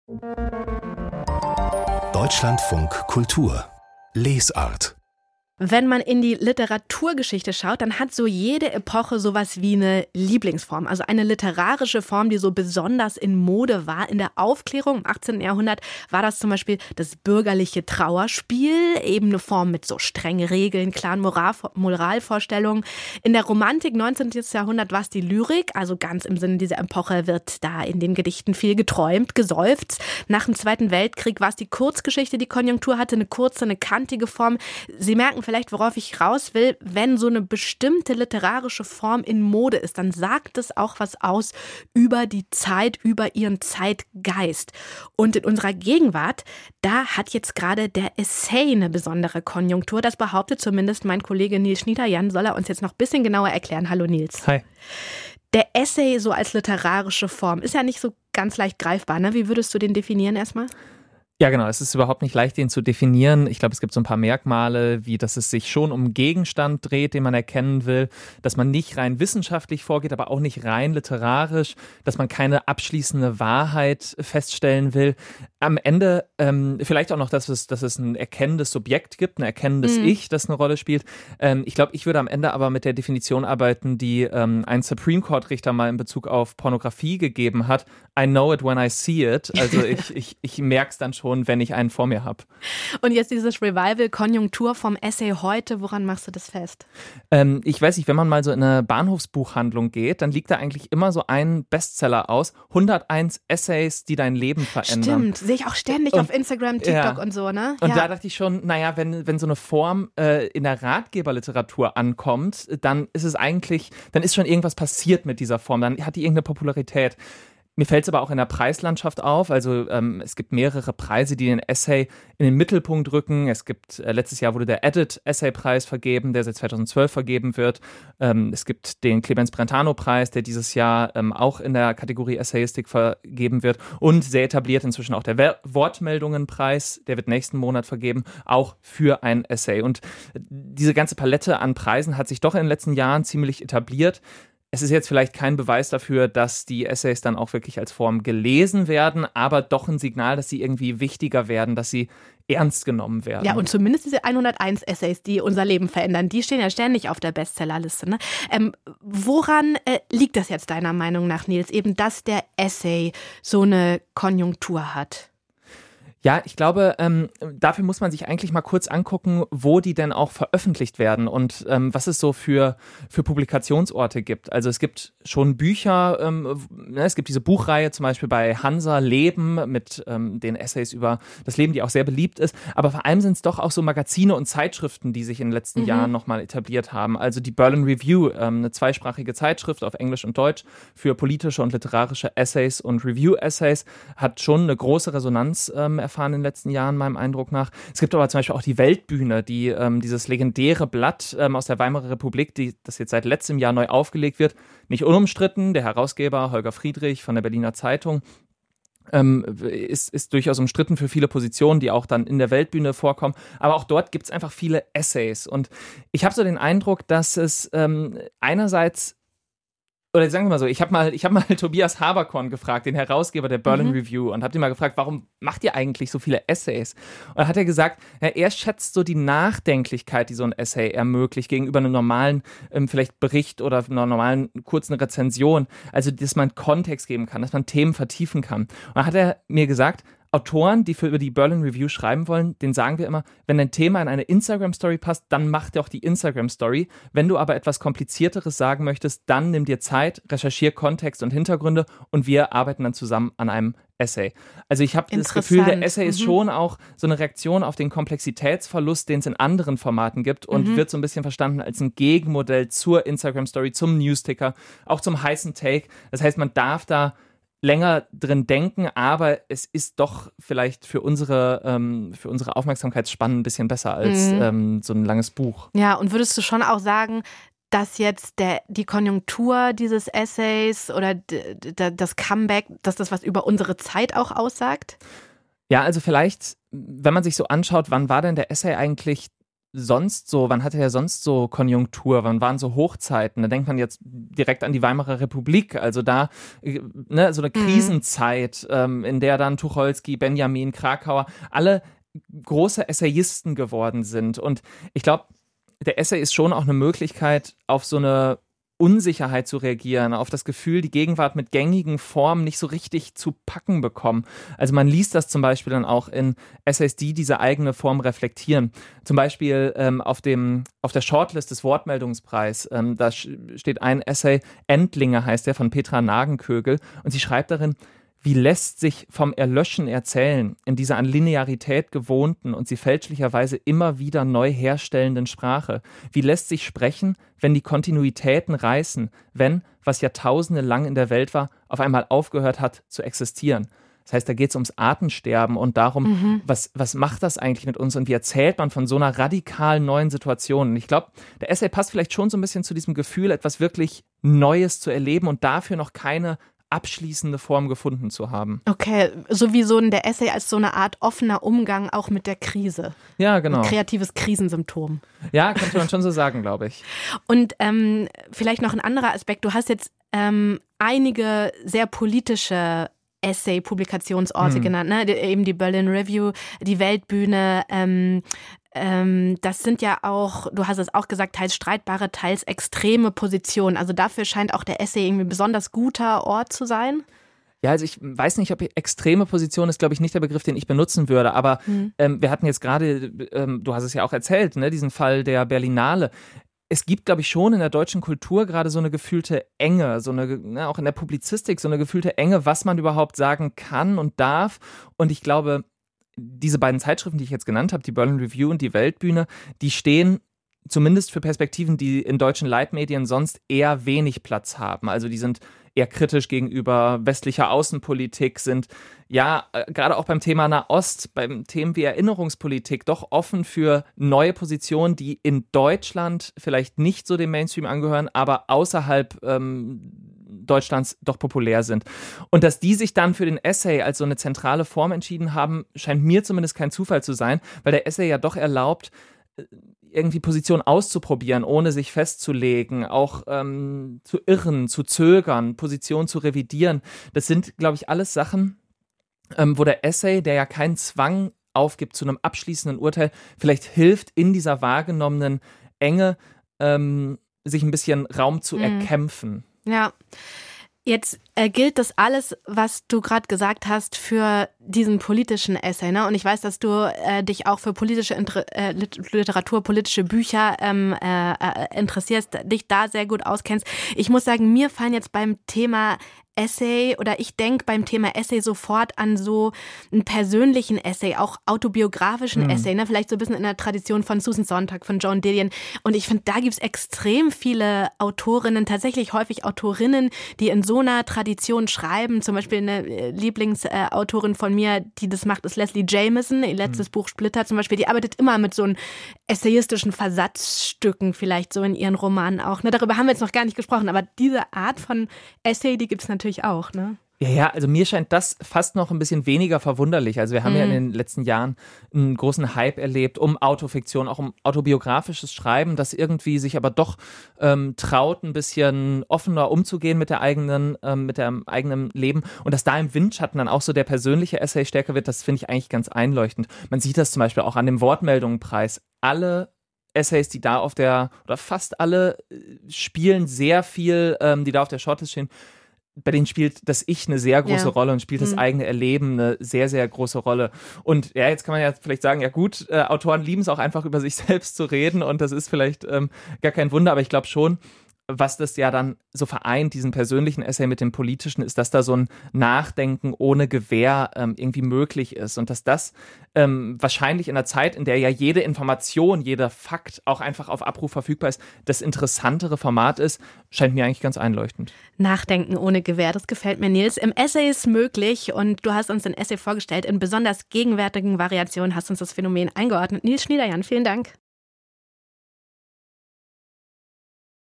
Deutschlandfunk Kultur Lesart. Wenn man in die Literaturgeschichte schaut, dann hat so jede Epoche sowas wie eine Lieblingsform. Also eine literarische Form, die so besonders in Mode war. In der Aufklärung im 18. Jahrhundert war das zum Beispiel das bürgerliche Trauerspiel, eben eine Form mit so strengen Regeln, klaren Moralvorstellungen. In der Romantik 19. Jahrhundert war es die Lyrik, also ganz im Sinne dieser Epoche wird da in den Gedichten viel geträumt, geseufzt. Nach dem Zweiten Weltkrieg war es die Kurzgeschichte, die Konjunktur hatte, eine kurze, eine kantige Form. Sie merken vielleicht, worauf ich raus will, wenn so eine bestimmte literarische Form in Mode ist, dann sagt es auch was aus über die Zeit, über ihren Zeitgeist. Und in unserer Gegenwart, da hat jetzt gerade der Essay eine besondere Konjunktur. Das behauptet zumindest mein Kollege Nils Schniederjan. Soll er uns jetzt noch ein bisschen genauer erklären? Hallo Nils. Hi. Der Essay so als literarische Form ist ja nicht so ganz leicht greifbar, ne? Wie würdest du den definieren erstmal? Ja, genau. Es ist überhaupt nicht leicht, den zu definieren. Ich glaube, es gibt so ein paar Merkmale, wie dass es sich schon um Gegenstand dreht, den man erkennen will, dass man nicht rein wissenschaftlich vorgeht, aber auch nicht rein literarisch, dass man keine abschließende Wahrheit feststellen will. Am Ende vielleicht auch noch, dass es ein erkennendes Subjekt gibt, ein erkennendes Ich, das eine Rolle spielt. Ich glaube, ich würde am Ende aber mit der Definition arbeiten, die ein Supreme Court Richter mal in Bezug auf Pornografie gegeben hat. I know it when I see it. Also ich merke es dann schon, wenn ich einen vor mir habe. Und jetzt dieses Revival-Konjunktur vom Essay heute, woran machst du das fest? Ich weiß nicht, wenn man mal so in eine Bahnhofsbuchhandlung geht, dann liegt da eigentlich immer so ein Bestseller aus. 101 Essays, die dein Leben verändern. Stimmt, sehe ich auch ständig auf Instagram, TikTok und so, ne? Und da dachte ich schon, naja, wenn so eine Form in der Ratgeberliteratur ankommt, dann ist schon irgendwas passiert mit dieser Form, dann hat die irgendeine Popularität. Mir fällt es aber auch in der Preislandschaft auf, also es gibt mehrere Preise, die den Essay in den Mittelpunkt rücken. Es gibt, letztes Jahr wurde der Edit-Essay-Preis vergeben, der seit 2012 vergeben wird. Es gibt den Clemens Brentano-Preis, der dieses Jahr auch in der Kategorie Essayistik vergeben wird. Und sehr etabliert inzwischen auch der Wortmeldungen-Preis, der wird nächsten Monat vergeben, auch für ein Essay. Und diese ganze Palette an Preisen hat sich doch in den letzten Jahren ziemlich etabliert. Es ist jetzt vielleicht kein Beweis dafür, dass die Essays dann auch wirklich als Form gelesen werden, aber doch ein Signal, dass sie irgendwie wichtiger werden, dass sie ernst genommen werden. Ja, und zumindest diese 101 Essays, die unser Leben verändern, die stehen ja ständig auf der Bestsellerliste. Ne? Woran liegt das jetzt deiner Meinung nach, Nils, eben, dass der Essay so eine Konjunktur hat? Ja, ich glaube, dafür muss man sich eigentlich mal kurz angucken, wo die denn auch veröffentlicht werden und was es so für Publikationsorte gibt. Also es gibt schon Bücher, es gibt diese Buchreihe zum Beispiel bei Hansa Leben mit den Essays über das Leben, die auch sehr beliebt ist. Aber vor allem sind es doch auch so Magazine und Zeitschriften, die sich in den letzten Jahren nochmal etabliert haben. Also die Berlin Review, eine zweisprachige Zeitschrift auf Englisch und Deutsch für politische und literarische Essays und Review-Essays, hat schon eine große Resonanz erfahren in den letzten Jahren, meinem Eindruck nach. Es gibt aber zum Beispiel auch die Weltbühne, die dieses legendäre Blatt aus der Weimarer Republik, das jetzt seit letztem Jahr neu aufgelegt wird, nicht unumstritten. Der Herausgeber Holger Friedrich von der Berliner Zeitung ist durchaus umstritten für viele Positionen, die auch dann in der Weltbühne vorkommen. Aber auch dort gibt es einfach viele Essays. Und ich habe so den Eindruck, dass es einerseits, oder sagen wir mal so, ich hab mal Tobias Haberkorn gefragt, den Herausgeber der Berlin Review, und habe ihn mal gefragt, warum macht ihr eigentlich so viele Essays? Und dann hat er gesagt, ja, er schätzt so die Nachdenklichkeit, die so ein Essay ermöglicht, gegenüber einem normalen vielleicht Bericht oder einer normalen kurzen Rezension. Also, dass man Kontext geben kann, dass man Themen vertiefen kann. Und dann hat er mir gesagt, Autoren, die über die Berlin Review schreiben wollen, denen sagen wir immer, wenn dein Thema in eine Instagram-Story passt, dann mach dir auch die Instagram-Story. Wenn du aber etwas Komplizierteres sagen möchtest, dann nimm dir Zeit, recherchier Kontext und Hintergründe und wir arbeiten dann zusammen an einem Essay. Also ich habe das Gefühl, der Essay ist schon auch so eine Reaktion auf den Komplexitätsverlust, den es in anderen Formaten gibt und wird so ein bisschen verstanden als ein Gegenmodell zur Instagram-Story, zum Newsticker, auch zum heißen Take. Das heißt, man darf da länger drin denken, aber es ist doch vielleicht für unsere Aufmerksamkeitsspannen ein bisschen besser als so ein langes Buch. Ja, und würdest du schon auch sagen, dass jetzt die Konjunktur dieses Essays oder das Comeback, dass das was über unsere Zeit auch aussagt? Ja, also vielleicht, wenn man sich so anschaut, wann war denn der Essay eigentlich wann hatte er sonst so Konjunktur, wann waren so Hochzeiten? Da denkt man jetzt direkt an die Weimarer Republik, also da so eine Krisenzeit, in der dann Tucholsky, Benjamin, Krakauer, alle große Essayisten geworden sind. Und ich glaube, der Essay ist schon auch eine Möglichkeit, auf so eine Unsicherheit zu reagieren, auf das Gefühl, die Gegenwart mit gängigen Formen nicht so richtig zu packen bekommen. Also man liest das zum Beispiel dann auch in Essays, die diese eigene Form reflektieren. Zum Beispiel auf der Shortlist des Wortmeldungspreis, da steht ein Essay, Endlinge heißt der, von Petra Nagenkögel, und sie schreibt darin: Wie lässt sich vom Erlöschen erzählen in dieser an Linearität gewohnten und sie fälschlicherweise immer wieder neu herstellenden Sprache? Wie lässt sich sprechen, wenn die Kontinuitäten reißen, wenn, was Jahrtausende lang in der Welt war, auf einmal aufgehört hat zu existieren? Das heißt, da geht es ums Artensterben und darum, was macht das eigentlich mit uns und wie erzählt man von so einer radikal neuen Situation? Und ich glaube, der Essay passt vielleicht schon so ein bisschen zu diesem Gefühl, etwas wirklich Neues zu erleben und dafür noch keine abschließende Form gefunden zu haben. Okay, so wie so der Essay als so eine Art offener Umgang auch mit der Krise. Ja, genau. Ein kreatives Krisensymptom. Ja, könnte man schon so sagen, glaube ich. Und vielleicht noch ein anderer Aspekt. Du hast jetzt einige sehr politische Essay-Publikationsorte genannt, ne? Eben die Berlin Review, die Weltbühne, das sind ja auch, du hast es auch gesagt, teils streitbare, teils extreme Positionen. Also dafür scheint auch der Essay irgendwie ein besonders guter Ort zu sein. Ja, also ich weiß nicht, ob extreme Position ist, glaube ich, nicht der Begriff, den ich benutzen würde. Aber wir hatten jetzt gerade, du hast es ja auch erzählt, ne, diesen Fall der Berlinale. Es gibt, glaube ich, schon in der deutschen Kultur gerade so eine gefühlte Enge, auch in der Publizistik so eine gefühlte Enge, was man überhaupt sagen kann und darf. Und ich glaube, diese beiden Zeitschriften, die ich jetzt genannt habe, die Berlin Review und die Weltbühne, die stehen zumindest für Perspektiven, die in deutschen Leitmedien sonst eher wenig Platz haben. Also die sind eher kritisch gegenüber westlicher Außenpolitik, sind ja gerade auch beim Thema Nahost, beim Themen wie Erinnerungspolitik doch offen für neue Positionen, die in Deutschland vielleicht nicht so dem Mainstream angehören, aber außerhalb Deutschlands doch populär sind. Und dass die sich dann für den Essay als so eine zentrale Form entschieden haben, scheint mir zumindest kein Zufall zu sein, weil der Essay ja doch erlaubt, irgendwie Positionen auszuprobieren, ohne sich festzulegen, auch zu irren, zu zögern, Positionen zu revidieren. Das sind, glaube ich, alles Sachen, wo der Essay, der ja keinen Zwang aufgibt zu einem abschließenden Urteil, vielleicht hilft, in dieser wahrgenommenen Enge sich ein bisschen Raum zu erkämpfen. Ja, jetzt gilt das alles, was du gerade gesagt hast, für diesen politischen Essay, ne? Und ich weiß, dass du dich auch für politische Literatur, politische Bücher interessierst, dich da sehr gut auskennst. Ich muss sagen, mir fallen jetzt beim Thema Essay oder ich denke beim Thema Essay sofort an so einen persönlichen Essay, auch autobiografischen Essay, ne? Vielleicht so ein bisschen in der Tradition von Susan Sontag, von Joan Didion. Und ich finde, da gibt es extrem viele Autorinnen, tatsächlich häufig Autorinnen, die in so einer Tradition schreiben. Zum Beispiel eine Lieblingsautorin von mir, die das macht, ist Leslie Jamison. Ihr letztes Buch Splitter zum Beispiel, die arbeitet immer mit so essayistischen Versatzstücken vielleicht so in ihren Romanen auch. Ne? Darüber haben wir jetzt noch gar nicht gesprochen, aber diese Art von Essay, die gibt es natürlich auch, ne? Ja, also mir scheint das fast noch ein bisschen weniger verwunderlich. Also wir haben ja in den letzten Jahren einen großen Hype erlebt um Autofiktion, auch um autobiografisches Schreiben, das irgendwie sich aber doch traut, ein bisschen offener umzugehen mit dem eigenen Leben. Und dass da im Windschatten dann auch so der persönliche Essay stärker wird, das finde ich eigentlich ganz einleuchtend. Man sieht das zum Beispiel auch an dem Wortmeldungenpreis. Alle Essays, die da oder fast alle spielen sehr viel, die da auf der Shortlist stehen, bei denen spielt das Ich eine sehr große Rolle und spielt das eigene Erleben eine sehr, sehr große Rolle. Und ja, jetzt kann man ja vielleicht sagen, ja gut, Autoren lieben es auch einfach über sich selbst zu reden und das ist vielleicht gar kein Wunder, aber ich glaube schon, was das ja dann so vereint, diesen persönlichen Essay mit dem politischen, ist, dass da so ein Nachdenken ohne Gewähr irgendwie möglich ist und dass das wahrscheinlich in einer Zeit, in der ja jede Information, jeder Fakt auch einfach auf Abruf verfügbar ist, das interessantere Format ist, scheint mir eigentlich ganz einleuchtend. Nachdenken ohne Gewähr, das gefällt mir, Nils. Im Essay ist möglich und du hast uns den Essay vorgestellt. In besonders gegenwärtigen Variationen hast du uns das Phänomen eingeordnet. Nils Schniederjan, vielen Dank.